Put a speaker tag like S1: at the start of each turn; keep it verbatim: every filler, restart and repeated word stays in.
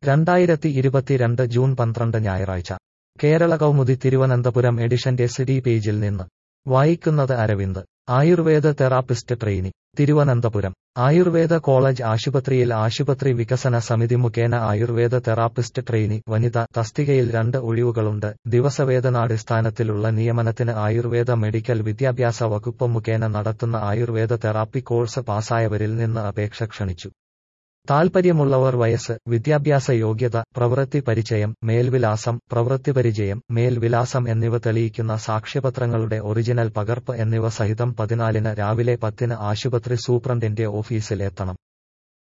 S1: രണ്ടായിരത്തി ഇരുപത്തിരണ്ട് ജൂൺ പന്ത്രണ്ട് ഞായറാഴ്ച കേരള കൗമുദി തിരുവനന്തപുരം എഡിഷന്റെ സിഡി പേജിൽ നിന്ന് വായിക്കുന്നത് Aravind. Ayurveda therapist trainee Thiruvananthapuram. Ayurveda college ആശുപത്രിയിൽ ആശുപത്രി വികസന സമിതി മുഖേന ആയുർവേദ തെറാപ്പിസ്റ്റ് ട്രെയിനി വനിത തസ്തികയിൽ രണ്ട് ഒഴിവുകളുണ്ട്. ദിവസവേതനാടിസ്ഥാനത്തിലുള്ള നിയമനത്തിന് ആയുർവേദ മെഡിക്കൽ വിദ്യാഭ്യാസ വകുപ്പ് മുഖേന നടത്തുന്ന ആയുർവേദ തെറാപ്പി കോഴ്സ് പാസായവരിൽ നിന്ന് അപേക്ഷ ക്ഷണിച്ചു. താൽപ്പര്യമുള്ളവർ വയസ്സ്, വിദ്യാഭ്യാസ യോഗ്യത, പ്രവൃത്തി പരിചയം, മേൽവിലാസം, പ്രവൃത്തിപരിചയം, മേൽവിലാസം എന്നിവ തെളിയിക്കുന്ന സാക്ഷ്യപത്രങ്ങളുടെ ഒറിജിനൽ പകർപ്പ് എന്നിവ സഹിതം പതിനാലിന് രാവിലെ പത്തിന് ആശുപത്രി സൂപ്രണ്ടിന്റെ ഓഫീസിൽ എത്തണം.